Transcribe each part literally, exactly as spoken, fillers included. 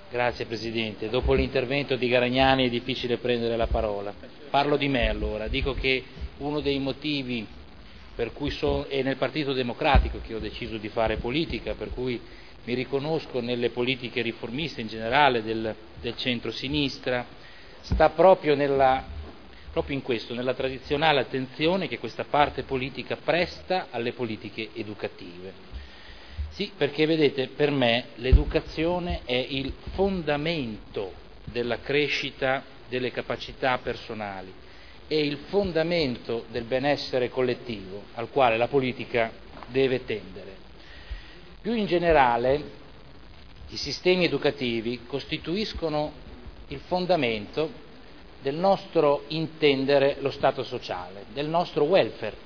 Grazie Presidente. Dopo l'intervento di Garagnani è difficile prendere la parola. Parlo di me allora. Dico che uno dei motivi per cui so, è nel Partito Democratico che ho deciso di fare politica, per cui mi riconosco nelle politiche riformiste in generale del, del centro-sinistra, sta proprio, nella, proprio in questo, nella tradizionale attenzione che questa parte politica presta alle politiche educative. Sì, perché vedete, per me l'educazione è il fondamento della crescita delle capacità personali, è il fondamento del benessere collettivo al quale la politica deve tendere. Più in generale, i sistemi educativi costituiscono il fondamento del nostro intendere lo Stato sociale, del nostro welfare.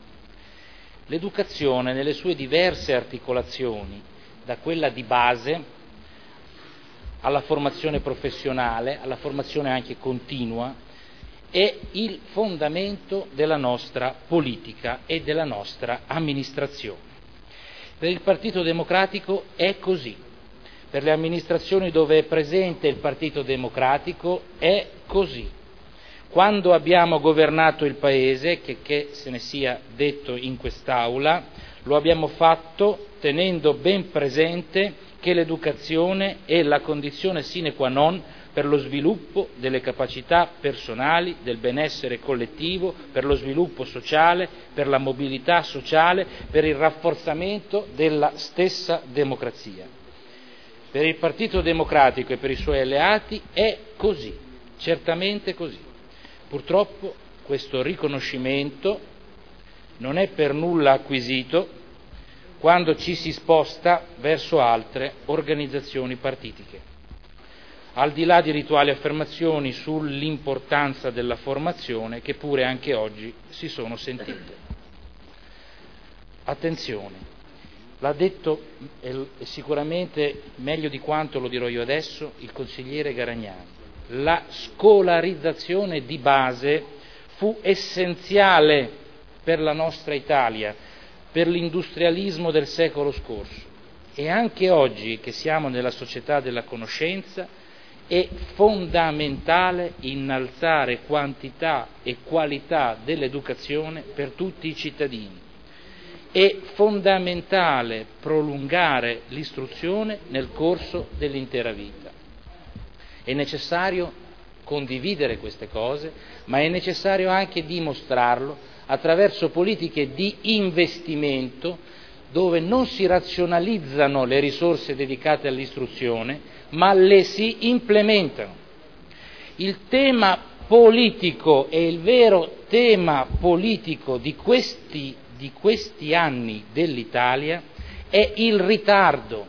L'educazione nelle sue diverse articolazioni, da quella di base alla formazione professionale, alla formazione anche continua, è il fondamento della nostra politica e della nostra amministrazione. Per il Partito Democratico è così, per le amministrazioni dove è presente il Partito Democratico è così. Quando abbiamo governato il Paese, che, che se ne sia detto in quest'Aula, lo abbiamo fatto tenendo ben presente che l'educazione è la condizione sine qua non per lo sviluppo delle capacità personali, del benessere collettivo, per lo sviluppo sociale, per la mobilità sociale, per il rafforzamento della stessa democrazia. Per il Partito Democratico e per i suoi alleati è così, certamente così. Purtroppo questo riconoscimento non è per nulla acquisito quando ci si sposta verso altre organizzazioni partitiche. Al di là di rituali affermazioni sull'importanza della formazione che pure anche oggi si sono sentite. Attenzione, l'ha detto e sicuramente meglio di quanto lo dirò io adesso il consigliere Garagnani. La scolarizzazione di base fu essenziale per la nostra Italia, per l'industrialismo del secolo scorso e anche oggi che siamo nella società della conoscenza è fondamentale innalzare quantità e qualità dell'educazione per tutti i cittadini. È fondamentale prolungare l'istruzione nel corso dell'intera vita. È necessario condividere queste cose, ma è necessario anche dimostrarlo attraverso politiche di investimento dove non si razionalizzano le risorse dedicate all'istruzione, ma le si implementano. Il tema politico e il vero tema politico di questi, di questi anni dell'Italia è il ritardo.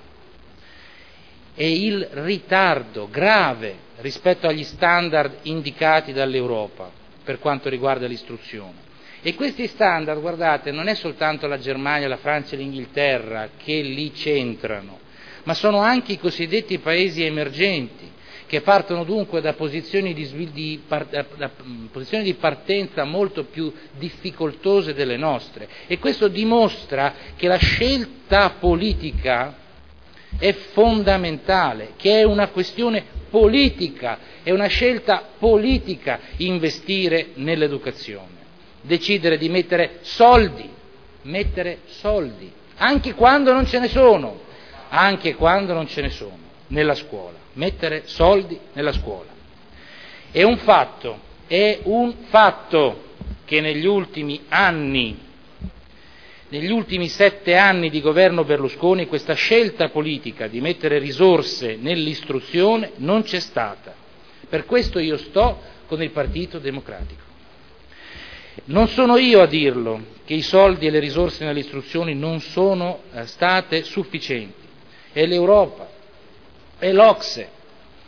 È il ritardo grave rispetto agli standard indicati dall'Europa per quanto riguarda l'istruzione. E questi standard, guardate, non è soltanto la Germania, la Francia e l'Inghilterra che li centrano, ma sono anche i cosiddetti paesi emergenti, che partono dunque da posizioni di, di, da, da posizioni di partenza molto più difficoltose delle nostre. E questo dimostra che la scelta politica è fondamentale, che è una questione politica, è una scelta politica investire nell'educazione, decidere di mettere soldi, mettere soldi, anche quando non ce ne sono, anche quando non ce ne sono, nella scuola, mettere soldi nella scuola. È un fatto, è un fatto che negli ultimi anni Negli ultimi sette anni di governo Berlusconi questa scelta politica di mettere risorse nell'istruzione non c'è stata. Per questo io sto con il Partito Democratico. Non sono io a dirlo che i soldi e le risorse nell'istruzione non sono state sufficienti. È l'Europa, è l'O C S E.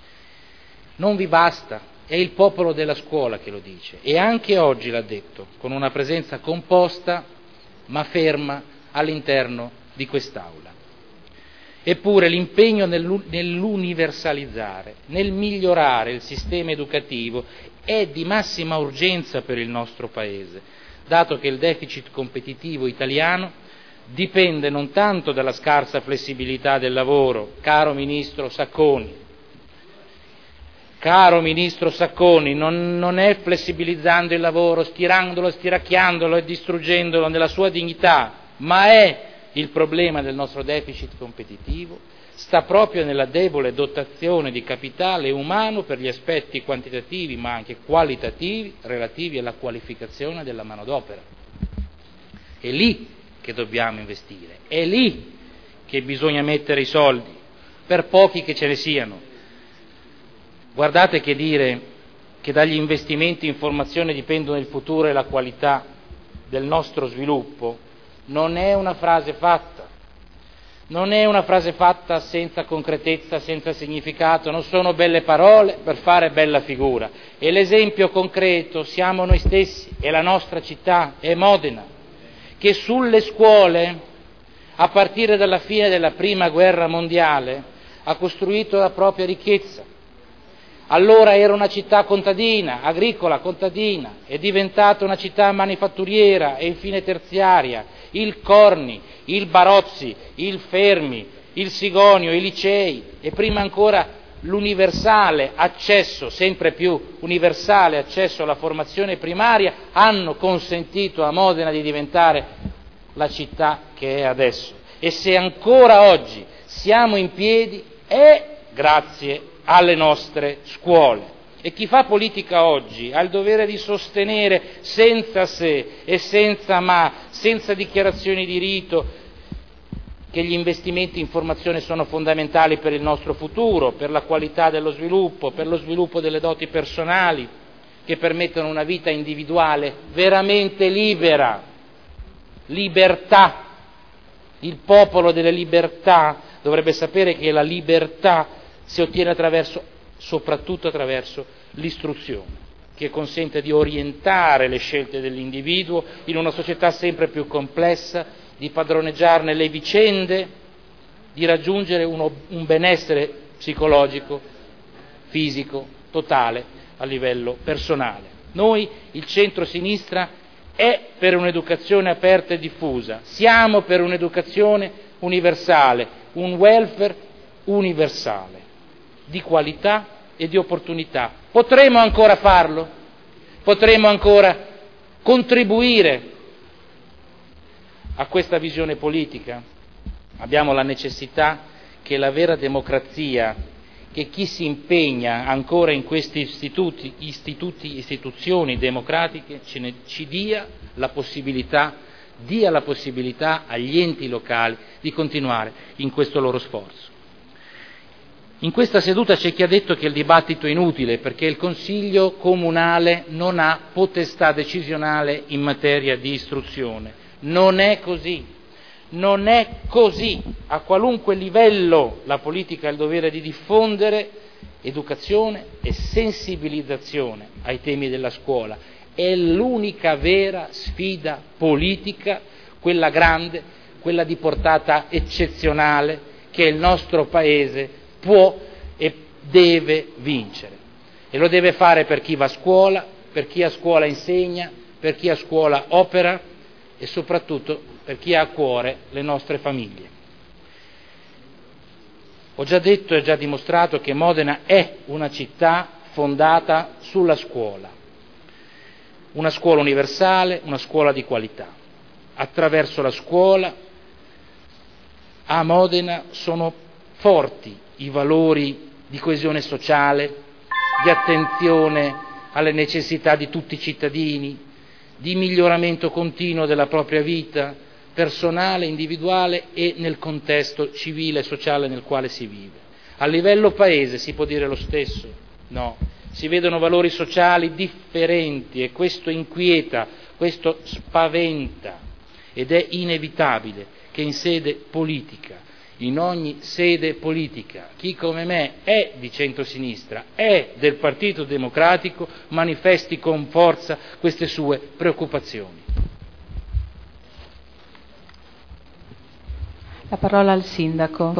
Non vi basta, è il popolo della scuola che lo dice. E anche oggi l'ha detto, con una presenza composta ma ferma all'interno di quest'Aula. Eppure l'impegno nell'universalizzare, nel migliorare il sistema educativo è di massima urgenza per il nostro Paese, dato che il deficit competitivo italiano dipende non tanto dalla scarsa flessibilità del lavoro, caro Ministro Sacconi, caro ministro Sacconi, non, non è flessibilizzando il lavoro, stirandolo, stiracchiandolo e distruggendolo nella sua dignità, ma è il problema del nostro deficit competitivo, sta proprio nella debole dotazione di capitale umano per gli aspetti quantitativi ma anche qualitativi relativi alla qualificazione della manodopera. È lì che dobbiamo investire, è lì che bisogna mettere i soldi, per pochi che ce ne siano. Guardate che dire che dagli investimenti in formazione dipendono il futuro e la qualità del nostro sviluppo non è una frase fatta, non è una frase fatta senza concretezza, senza significato, non sono belle parole per fare bella figura. E l'esempio concreto siamo noi stessi, è la nostra città, è Modena, che sulle scuole, a partire dalla fine della Prima Guerra Mondiale, ha costruito la propria ricchezza. Allora era una città contadina, agricola, contadina, è diventata una città manifatturiera e infine terziaria. Il Corni, il Barozzi, il Fermi, il Sigonio, i licei e prima ancora l'universale accesso, sempre più universale accesso alla formazione primaria hanno consentito a Modena di diventare la città che è adesso. E se ancora oggi siamo in piedi è grazie alle nostre scuole. E chi fa politica oggi ha il dovere di sostenere senza se e senza ma, senza dichiarazioni di rito, che gli investimenti in formazione sono fondamentali per il nostro futuro, per la qualità dello sviluppo, per lo sviluppo delle doti personali, che permettono una vita individuale veramente libera. Libertà. Il popolo delle libertà dovrebbe sapere che la libertà si ottiene attraverso, soprattutto attraverso l'istruzione, che consente di orientare le scelte dell'individuo in una società sempre più complessa, di padroneggiarne le vicende, di raggiungere uno, un benessere psicologico, fisico, totale a livello personale. Noi, il centro-sinistra, è per un'educazione aperta e diffusa, siamo per un'educazione universale, un welfare universale, di qualità e di opportunità. Potremo ancora farlo? Potremo ancora contribuire a questa visione politica? Abbiamo la necessità che la vera democrazia, che chi si impegna ancora in questi istituti, istituti istituzioni democratiche ce ne, ci dia la possibilità, dia la possibilità agli enti locali di continuare in questo loro sforzo. In questa seduta c'è chi ha detto che il dibattito è inutile perché il Consiglio comunale non ha potestà decisionale in materia di istruzione. Non è così, non è così. A qualunque livello la politica ha il dovere di diffondere educazione e sensibilizzazione ai temi della scuola. È l'unica vera sfida politica, quella grande, quella di portata eccezionale che il nostro Paese può e deve vincere, e lo deve fare per chi va a scuola, per chi a scuola insegna, per chi a scuola opera e soprattutto per chi ha a cuore le nostre famiglie. Ho già detto e già dimostrato che Modena è una città fondata sulla scuola, una scuola universale, una scuola di qualità. Attraverso la scuola a Modena sono forti i valori di coesione sociale, di attenzione alle necessità di tutti i cittadini, di miglioramento continuo della propria vita personale, individuale e nel contesto civile e sociale nel quale si vive. A livello paese si può dire lo stesso? No. Si vedono valori sociali differenti e questo inquieta, questo spaventa ed è inevitabile che in sede politica, in ogni sede politica, chi come me è di centrosinistra, è del Partito Democratico, manifesti con forza queste sue preoccupazioni. La parola al Sindaco.